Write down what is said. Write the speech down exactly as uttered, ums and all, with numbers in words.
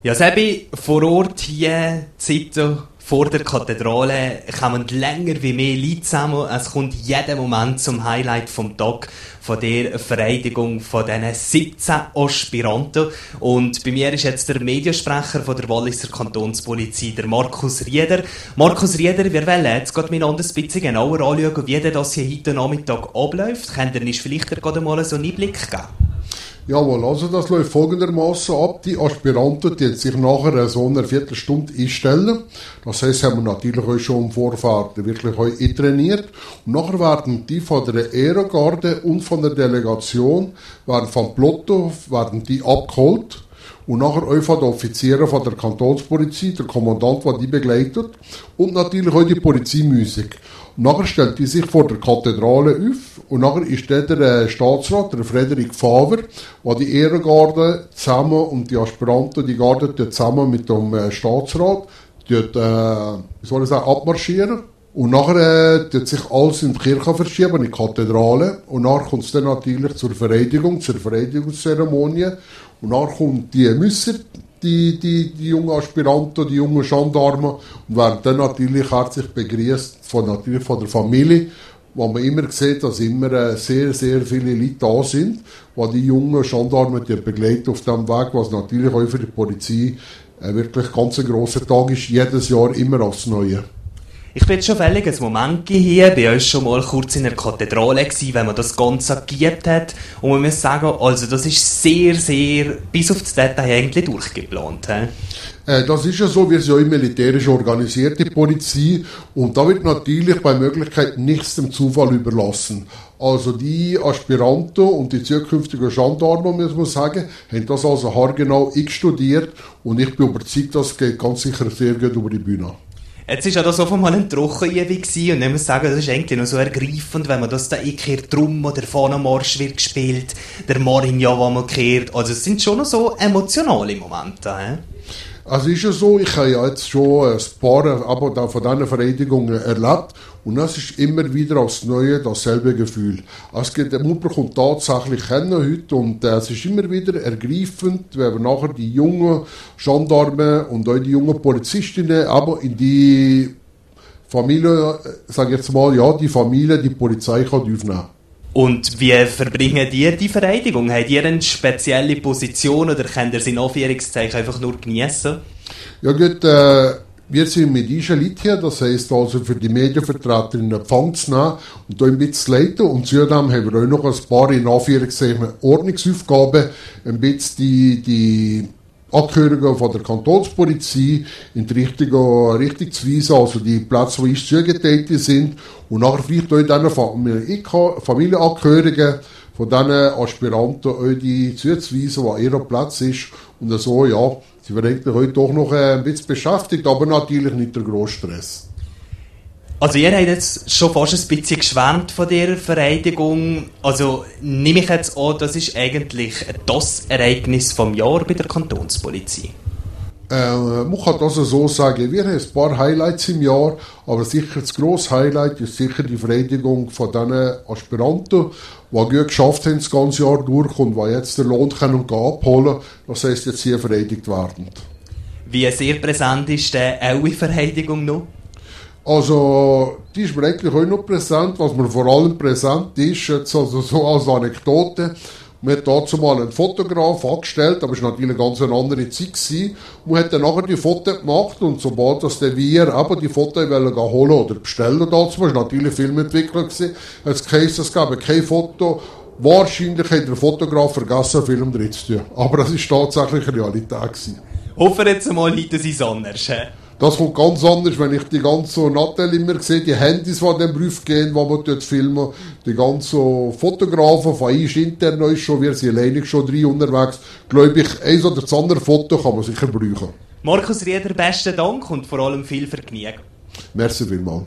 Ja, Sebi, vor Ort hier, Zito, vor der Kathedrale, kommen länger wie mehr Leute zusammen. Es kommt jeden Moment zum Highlight vom Tag von der Vereidigung von diesen siebzehn Aspiranten. Und bei mir ist jetzt der Mediensprecher von der Walliser Kantonspolizei, der Markus Rieder. Markus Rieder, wir wollen jetzt gerade miteinander ein bisschen genauer anschauen, wie das hier heute Nachmittag abläuft. Könnt ihr uns vielleicht gerade mal so einen Einblick geben? Jawohl, also das läuft folgendermaßen ab. Die Aspiranten, die sich nachher so eine Viertelstunde einstellen. Das heisst, haben wir natürlich auch schon im Vorfahrt wirklich auch trainiert. Und nachher werden die von der Ehrengarde und von der Delegation, werden vom Plotto, werden die abgeholt. Und nachher auch von den Offizieren von der Kantonspolizei, der Kommandant, der die begleitet. Und natürlich auch die Polizeimusik. Und nachher stellt die sich vor der Kathedrale auf. Und nachher ist der, der Staatsrat, der Frederik Faver, der die Ehrengarde zusammen und die Aspiranten, die Garde zusammen mit dem Staatsrat, dort, äh, wie soll ich sagen, abmarschieren. Und nachher äh, tut sich alles in die Kirche verschieben, in die Kathedrale. Und nachher kommt es dann natürlich zur Vereidigung, zur Vereidigungszeremonie. Und nachher kommt die Müsser, die, die, die jungen Aspiranten, die jungen Gendarmen, und werden dann natürlich herzlich begrüßt von, natürlich von der Familie, wo man immer sieht, dass immer äh, sehr, sehr viele Leute da sind, die die jungen Gendarmen die begleiten auf diesem Weg, was natürlich auch für die Polizei äh, wirklich ganz ein grosser Tag ist, jedes Jahr immer aufs Neue. Ich bin jetzt schon völlig ein Moment hier, bei uns schon mal kurz in der Kathedrale gewesen, wenn man das Ganze gegeben hat. Und man muss sagen, also das ist sehr, sehr, bis auf das Detail eigentlich durchgeplant. He? Äh, das ist ja so, wir sind ja militärisch organisierte Polizei und da wird natürlich bei Möglichkeit nichts dem Zufall überlassen. Also die Aspiranten und die zukünftigen Gendarmen, muss man sagen, haben das also haargenau einstudiert und ich bin überzeugt, das geht ganz sicher sehr gut über die Bühne. Jetzt war ja das einfach mal eine Trockenübung und ich muss sagen, das ist eigentlich noch so ergreifend, wenn man das da einkehrt, drum oder Fahnenmarsch wird gespielt, der Marignan, den man kehrt. Also es sind schon noch so emotionale Momente. He? Also ist ja so, ich habe ja jetzt schon ein paar aber von diesen Vereidigungen erlebt und es ist immer wieder aufs Neue dasselbe Gefühl. Also es geht, man bekommt tatsächlich kennen heute und äh, es ist immer wieder ergreifend, wenn wir nachher die jungen Gendarmen und auch die jungen Polizistinnen aber in die Familie, sage ich jetzt mal, ja, die Familie, die Polizei kann aufnehmen. Und wie verbringen ihr die Vereidigung? Habt ihr eine spezielle Position oder könnt ihr sie in Anführungszeichen einfach nur geniessen? Ja gut, äh, wir sind mit dieser Leute hier, das heisst also für die Medienvertreter in Empfang zu nehmen und da ein bisschen zu leiten. Und zudem haben wir auch noch ein paar in Anführungszeichen Ordnungsaufgaben, ein bisschen die, die Angehörigen von der Kantonspolizei in die Richtung, Richtung zu weisen, also die Plätze, die uns zugeteilt sind, und nachher vielleicht auch diesen Familienangehörigen von diesen Aspiranten auch die zuzuweisen, wo ihr Platz ist. Und so, ja, sie werden eigentlich heute doch noch ein bisschen beschäftigt, aber natürlich nicht der grosse Stress. Also ihr habt jetzt schon fast ein bisschen geschwärmt von dieser Vereidigung. Also nehme ich jetzt an, das ist eigentlich das Ereignis vom Jahr bei der Kantonspolizei. Äh, man kann das so sagen, wir haben ein paar Highlights im Jahr, aber sicher das grosse Highlight ist sicher die Vereidigung von diesen Aspiranten, die gut geschafft haben das ganze Jahr durch und die jetzt den Lohn können abholen können, das heisst jetzt hier vereidigt werden. Wie sehr präsent ist denn eure Vereidigung noch? Also, die ist mir eigentlich auch noch präsent. Was mir vor allem präsent ist, jetzt also so als Anekdote, man hat dazu mal einen Fotograf angestellt, aber es war natürlich eine ganz andere Zeit gewesen. Man hat dann nachher die Fotos gemacht und sobald das der wir aber die Fotos holen oder bestellen dazu, war natürlich Filmentwickler gewesen, es heisst, es gab kein Foto. Wahrscheinlich hat der Fotograf vergessen, einen Film drin zu tun. Aber das ist tatsächlich Realität gewesen. Hoffen jetzt mal heute, dass es anders ist. Das kommt ganz anders, wenn ich die ganzen Nattel immer sehe, die Handys, die in den Beruf gehen, die man dort filmen, die ganzen Fotografen von uns intern ist schon, wir sind alleinig schon drei unterwegs. Glaube ich, eins oder das andere Foto kann man sicher brauchen. Markus Rieder, besten Dank und vor allem viel Vergnügen. Merci vielmals.